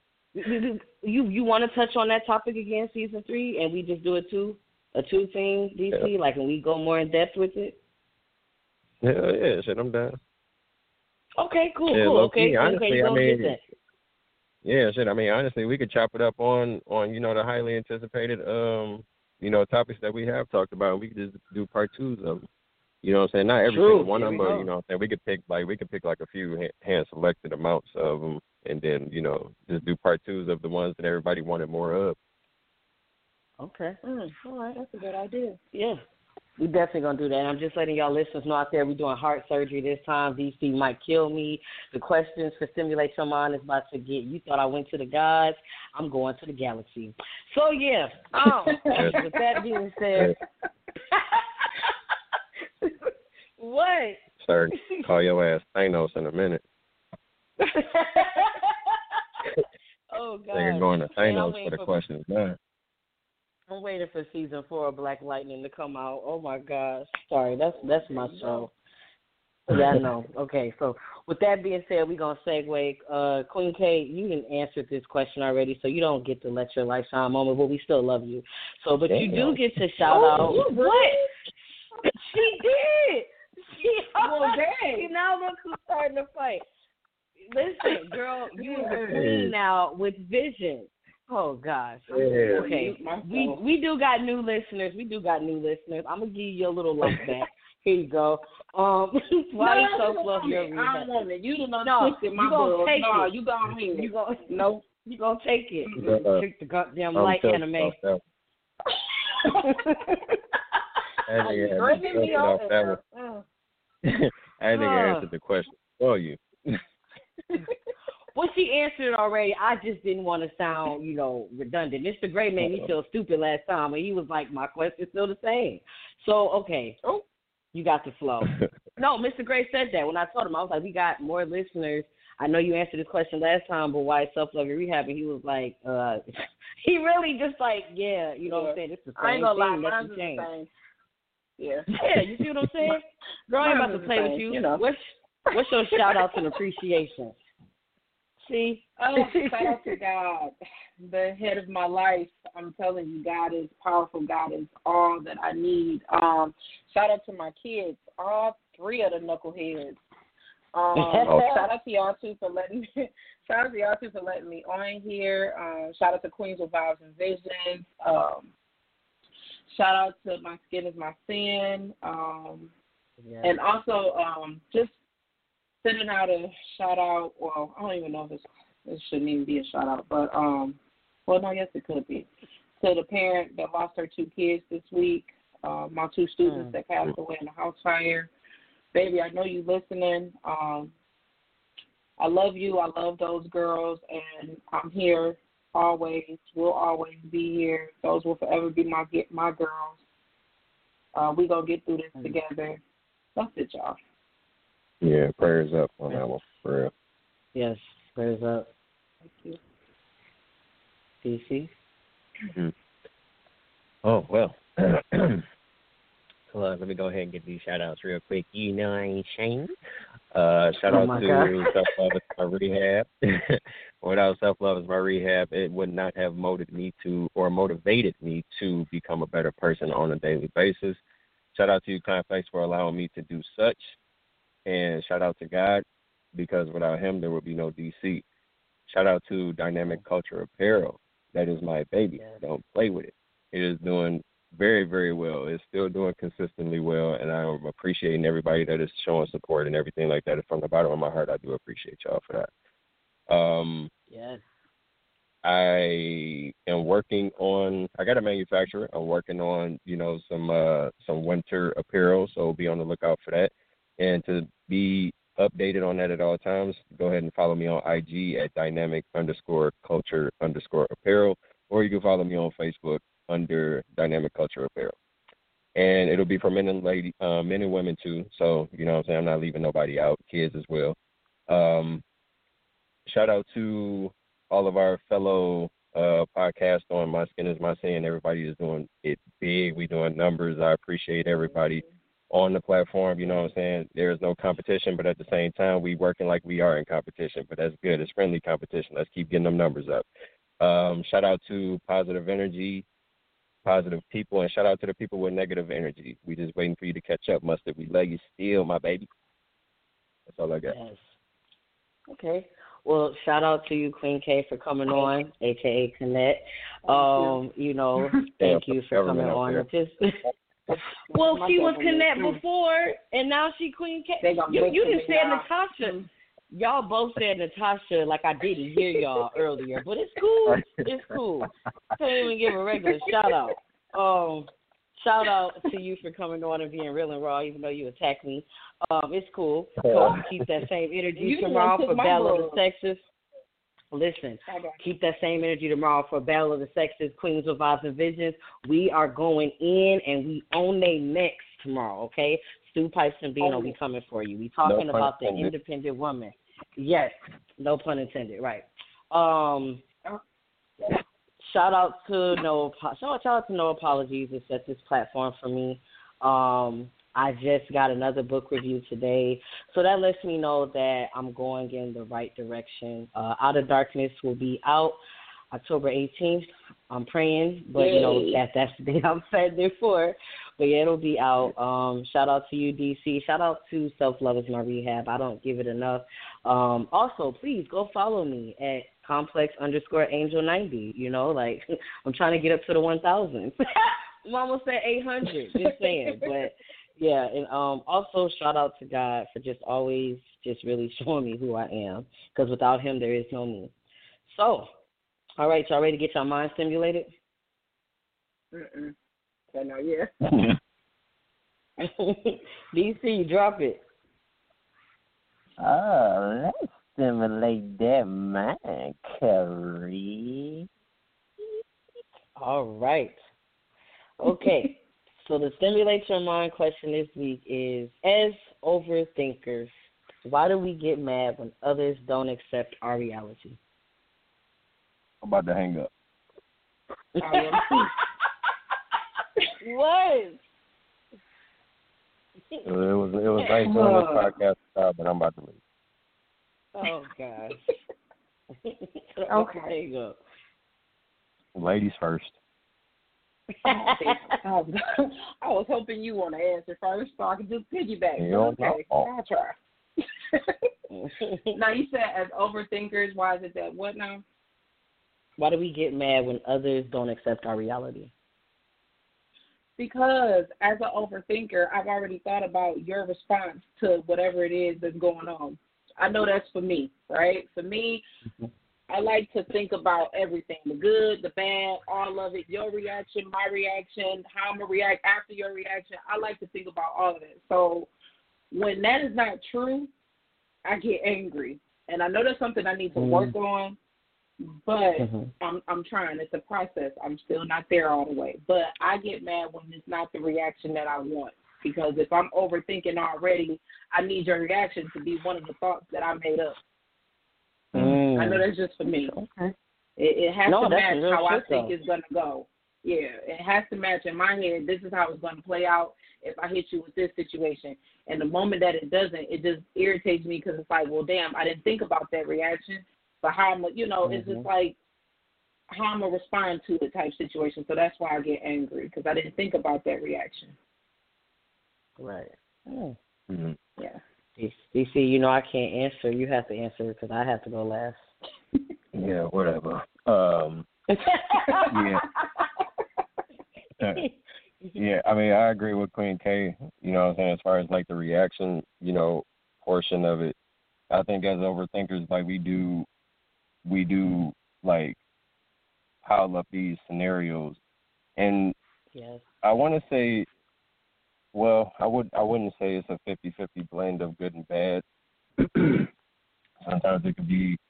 You want to touch on that topic again, season 3, and we just do a two thing, DC, like, and we go more in depth with it. Yeah, shit, I'm down. Okay, cool. Okay, honestly, you gonna get that. Yeah, shit. I mean, honestly, we could chop it up on the highly anticipated topics that we have talked about. We could just do part 2s of them. You know what I'm saying? Not every single one of them, but you know what I'm saying? We could pick like a few hand selected amounts of them, and then just do part 2s of the ones that everybody wanted more of. Okay. All right, that's a good idea. Yeah. We definitely going to do that. I'm just letting y'all listeners know out there we're doing heart surgery this time. VC might kill me. The questions for Stimulate Your Mind is about to get, you thought I went to the gods. I'm going to the galaxy. So, yeah. With that being said. What? Sir, call your ass Thanos in a minute. Oh, God. They're going to Thanos for the questions now. I'm waiting for season 4 of Black Lightning to come out. Oh my gosh. Sorry, that's my show. Yeah, I know. Okay, so with that being said, we're gonna segue. Queen K, you didn't answer this question already, so you don't get to let your light shine moment, but we still love you. So, but you do get to shout out. What? She did. She now look who's starting to fight. Listen, girl, you are the queen now with vision. Oh gosh. Yeah. Okay. We do got new listeners. I'm gonna give you a little light back. Here you go. Why you so fluff your rehab? I don't want it. You don't know twisted my blood. No, you gonna mean it. You gonna take it. Take the goddamn light anime. I think I answered the question for you. Well, she answered it already. I just didn't want to sound, redundant. Mr. Gray made me feel stupid last time, and he was like, my question's still the same. So, okay. Oh, you got the flow. No, Mr. Gray said that. When I told him, I was like, we got more listeners. I know you answered this question last time, but why self-love and rehab? And he was like, he really just like, yeah, you know what I'm saying? It's the same I ain't gonna thing. lie, That's the same. Yeah. Yeah, you see what I'm saying? Girl, I ain't about to play with you. What's your shout-outs and appreciation? See? Shout out to God, the head of my life. I'm telling you, God is powerful. God is all that I need. Shout out to my kids, all 3 of the knuckleheads. Shout out to y'all too for letting me. Shout out to y'all too for letting me on here. Shout out to Queens with Vibes and Visions. Shout out to My Skin Is My Sin. And also just sending out a shout out. Well, I don't even know if this shouldn't even be a shout out, but well, no, yes, it could be. To the parent that lost her 2 kids this week. My 2 students that passed away in a house fire. Baby, I know you listening. I love you. I love those girls, and I'm here always. Will always be here. Those will forever be my girls. We gonna get through this together. That's it, y'all. Yeah, prayers up on that one, for real. Yes, prayers up. Thank you. DC? Mm-hmm. Oh, well. Hold on, let me go ahead and get these shout-outs real quick. You know I ain't ashamed. Shout out to Self-Love is My Rehab. Without Self-Love is My Rehab, it would not have motivated me to become a better person on a daily basis. Shout out to you, Complex, for allowing me to do such. And shout out to God, because without him, there would be no DC. Shout out to Dynamic Culture Apparel. That is my baby. Don't play with it. It is doing very, very well. It's still doing consistently well, and I'm appreciating everybody that is showing support and everything like that. From the bottom of my heart, I do appreciate y'all for that. Yes. I am working on. I got a manufacturer. I'm working on, some winter apparel, so be on the lookout for that. And to be updated on that at all times, go ahead and follow me on IG at dynamic_culture_apparel, or you can follow me on Facebook under Dynamic Culture Apparel. And it'll be for men and women too. So, you know what I'm saying? I'm not leaving nobody out, kids as well. Shout out to all of our fellow podcasts on My Skin Is My Sin. Everybody is doing it big. We doing numbers. I appreciate everybody on the platform. You know what I'm saying? There is no competition, but at the same time, we working like we are in competition. But that's good. It's friendly competition. Let's keep getting them numbers up. Shout out to Positive Energy positive people, and shout out to the people with negative energy. We just waiting for you to catch up, Mustard. We love you still, my baby. That's all I got. Yes. Okay. Well, shout out to you, Queen K, for coming on, aka Connect. You know, thank you for coming on. Well, she was Connect before, and now she Queen K. You didn't say Natasha. Y'all both said Natasha like I didn't hear y'all earlier, but it's cool. It's cool. Can't even give a regular shout out. Shout out to you for coming on and being real and raw, even though you attacked me. It's cool. So keep that same energy tomorrow for Battle of the Sexes. Listen, keep that same energy tomorrow for Battle of the Sexes, Queens of Vibes and Visions. We are going in and we own they next tomorrow, okay? Stu Pipes and Bean will be coming for you. We talking about the independent woman. Yes, no pun intended, right. Shout out to No Apologies to set this platform for me. I just got another book review today, so that lets me know that I'm going in the right direction. Out of Darkness will be out October 18th. I'm praying, but you know that's the day I'm setting it for. But yeah, it'll be out. Shout out to you, DC. Shout out to Self Love is My Rehab. I don't give it enough. Also, please go follow me at complex_angel90. You know, like I'm trying to get up to the 1,000. I'm almost at 800. Just saying, but. Yeah, and also shout out to God for just always just really showing me who I am, because without him there is no me. So, all right, y'all ready to get your mind stimulated? No, yeah. DC, drop it. Oh, let's stimulate that mind, Curry. All right. Okay. So the Stimulate Your Mind question this week is, as overthinkers, why do we get mad when others don't accept our reality? I'm about to hang up. What? It was nice doing this podcast, but I'm about to leave. Oh, gosh. Okay. There you go. Ladies first. I was hoping you want to answer first so I could just piggyback. Okay, I'll try. Now, you said as overthinkers, why is it that what now? Why do we get mad when others don't accept our reality? Because as an overthinker, I've already thought about your response to whatever it is that's going on. I know that's for me, right? For me, I like to think about everything, the good, the bad, all of it, your reaction, my reaction, how I'm going to react after your reaction. I like to think about all of it. So when that is not true, I get angry. And I know that's something I need to work on, but I'm trying. It's a process. I'm still not there all the way. But I get mad when it's not the reaction that I want. Because if I'm overthinking already, I need your reaction to be one of the thoughts that I made up. I know that's just for me. Okay. It has to match how I think it's going to go. Yeah, it has to match in my head. This is how it's going to play out if I hit you with this situation. And the moment that it doesn't, it just irritates me because it's like, well, damn, I didn't think about that reaction. But how I'm, it's just like how I'm going to respond to it type situation. So that's why I get angry, because I didn't think about that reaction. Right. Yeah. DC, you know I can't answer. You have to answer because I have to go last. Yeah, whatever. Yeah, I mean, I agree with Queen K, you know what I'm saying, as far as, like, the reaction, portion of it. I think as overthinkers, like, we do, like, pile up these scenarios. And yes. I want to say, well, I wouldn't say it's a 50-50 blend of good and bad. Sometimes it could be,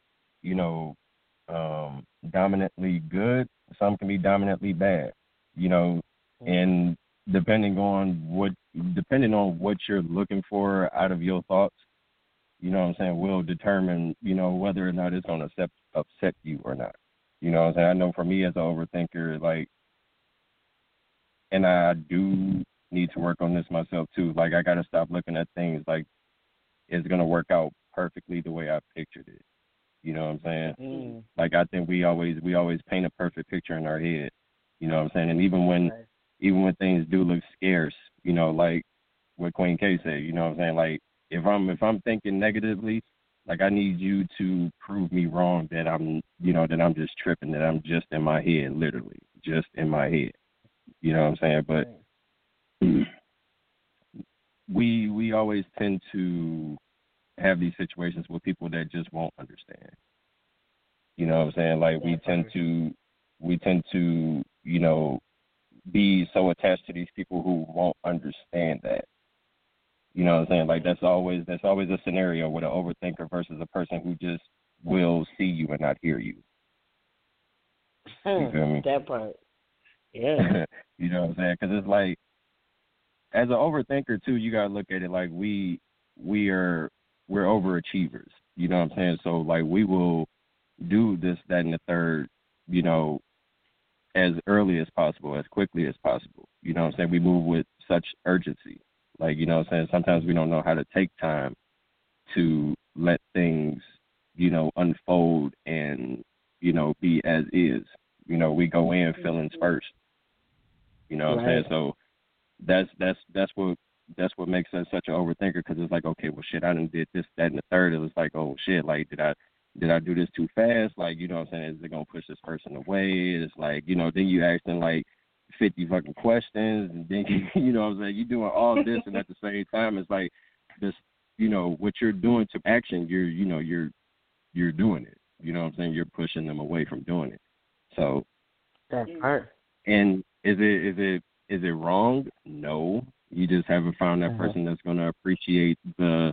dominantly good. Some can be dominantly bad, and depending on what you're looking for out of your thoughts, will determine, whether or not it's going to upset you or not. You know what I'm saying? I know for me as an overthinker, like, and I do need to work on this myself too. Like, I got to stop looking at things like it's going to work out perfectly the way I pictured it. You know what I'm saying? Like, I think we always paint a perfect picture in our head. You know what I'm saying? And even when things do look scarce, you know, like what Queen K said, you know what I'm saying? Like if I'm thinking negatively, like I need you to prove me wrong that I'm just tripping, that I'm just in my head, literally, just in my head. You know what I'm saying? But we always tend to have these situations with people that just won't understand. You know what I'm saying? Like we tend to, you know, be so attached to these people who won't understand that. You know what I'm saying? Like that's always a scenario with an overthinker versus a person who just will see you and not hear you. You feel me? That part. Yeah. You know what I'm saying? Because it's like, as an overthinker too, you gotta look at it like we're overachievers. You know what I'm saying? So like we will do this, that, and the third, you know, as early as possible, as quickly as possible. You know what I'm saying? We move with such urgency. Like, you know what I'm saying? Sometimes we don't know how to take time to let things, you know, unfold and, you know, be as is. You know, we go in feelings first. You know what I'm saying? So that's what makes us such an overthinker, because it's like, okay, well, shit, I done did this, that, and the third. It was like, oh shit, like did I do this too fast? Like, you know what I'm saying? Is it gonna push this person away? It's like, you know, then you asking like 50 fucking questions, and then you know what I'm saying? You're doing all this, and at the same time, it's like this, you know, what you're doing to action, you're doing it. You know what I'm saying? You're pushing them away from doing it. So that's part. And is it wrong? No. You just haven't found that person that's going to appreciate the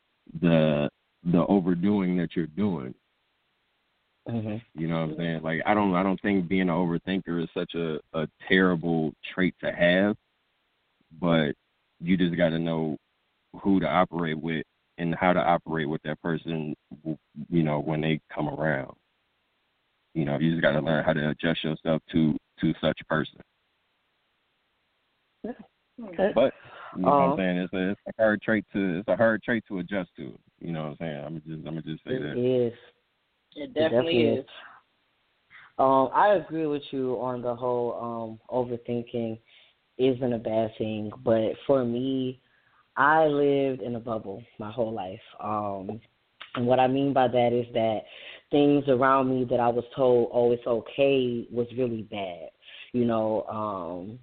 overdoing that you're doing. You know what I'm saying? Like I don't think being an overthinker is such a terrible trait to have, but you just got to know who to operate with and how to operate with that person, you know, when they come around. You know, you just got to learn how to adjust yourself to such a person. Okay. But you know what I'm saying? It's a hard trait to adjust to. You know what I'm saying? I'm gonna just say that. It is. It definitely is. I agree with you on the whole overthinking isn't a bad thing, but for me, I lived in a bubble my whole life. And what I mean by that is that things around me that I was told, oh, it's okay, was really bad. You know,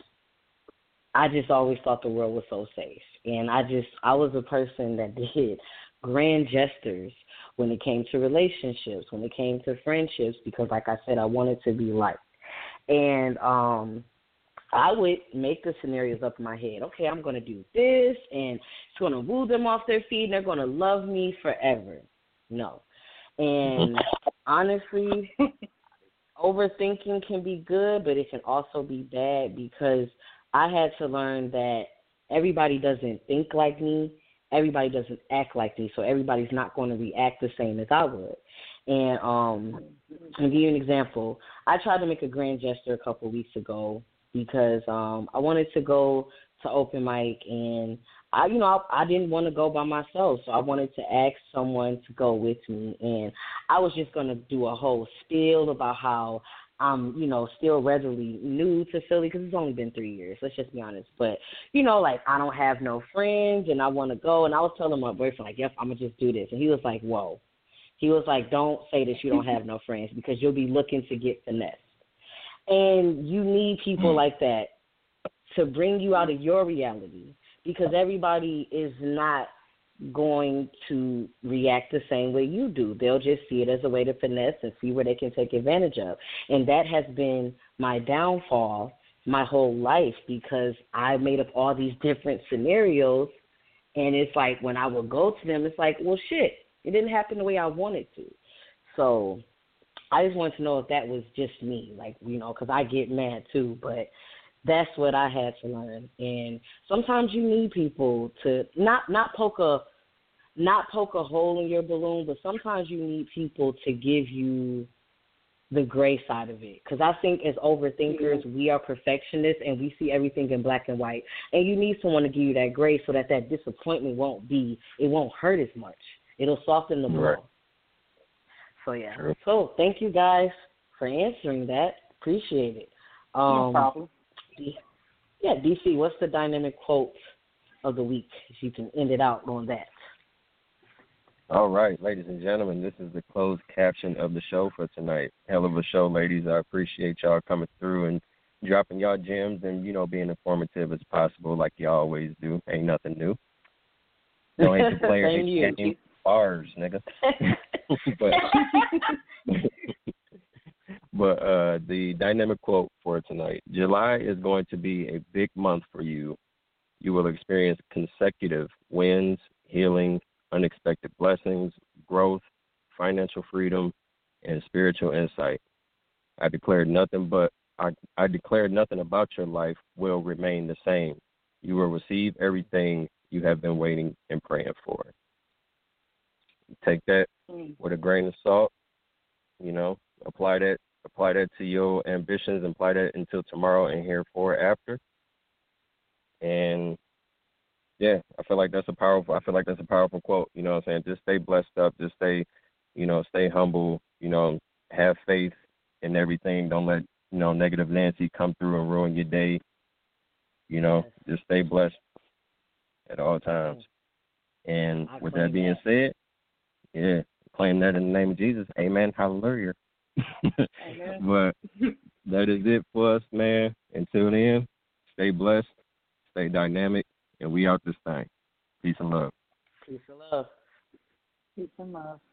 I just always thought the world was so safe. And I was a person that did grand gestures when it came to relationships, when it came to friendships, because like I said, I wanted to be liked. And I would make the scenarios up in my head. Okay, I'm going to do this, and it's going to woo them off their feet, and they're going to love me forever. No. And honestly, overthinking can be good, but it can also be bad, because I had to learn that everybody doesn't think like me. Everybody doesn't act like me, so everybody's not going to react the same as I would. And I'll give you an example. I tried to make a grand gesture a couple of weeks ago because I wanted to go to open mic, and I didn't want to go by myself, so I wanted to ask someone to go with me. And I was just going to do a whole spiel about how I'm, still relatively new to Philly, because it's only been 3 years. Let's just be honest. But, like, I don't have no friends, and I want to go. And I was telling my boyfriend, like, yep, I'm going to just do this. And he was like, whoa. He was like, don't say that you don't have no friends, because you'll be looking to get finessed. And you need people like that to bring you out of your reality, because everybody is not going to react the same way you do. They'll just see it as a way to finesse and see where they can take advantage of. And that has been my downfall my whole life, because I made up all these different scenarios, and it's like when I would go to them, it's like, well, shit, it didn't happen the way I wanted to. So I just wanted to know if that was just me, like, because I get mad too, but that's what I had to learn. And sometimes you need people to not poke a hole in your balloon, but sometimes you need people to give you the gray side of it. Because I think as overthinkers, we are perfectionists, and we see everything in black and white. And you need someone to give you that gray so that disappointment won't hurt as much. It'll soften the blow. Right. So, yeah. Sure. So, thank you guys for answering that. Appreciate it. No problem. DC, what's the dynamic quote of the week? If you can end it out on that. All right, ladies and gentlemen, this is the closed caption of the show for tonight. Hell of a show, ladies. I appreciate y'all coming through and dropping y'all gems and, being informative as possible like y'all always do. Ain't nothing new. Don't hate the player, hate the game. Bars, nigga. but the dynamic quote for tonight: July is going to be a big month for you. You will experience consecutive wins, healing, unexpected blessings, growth, financial freedom, and spiritual insight. I declare nothing about your life will remain the same. You will receive everything you have been waiting and praying for. Take that with a grain of salt. Apply that to your ambitions, and apply that until tomorrow and hereafter. And yeah, I feel like that's a powerful quote. You know what I'm saying? Just stay blessed up. Just stay humble. Have faith in everything. Don't let negative Nancy come through and ruin your day. Just stay blessed at all times. And with that being said, yeah, claim that in the name of Jesus. Amen. Hallelujah. Amen. But that is it for us, man. Until then, stay blessed, stay dynamic, and we out this thing. Peace and love. Peace and love. Peace and love.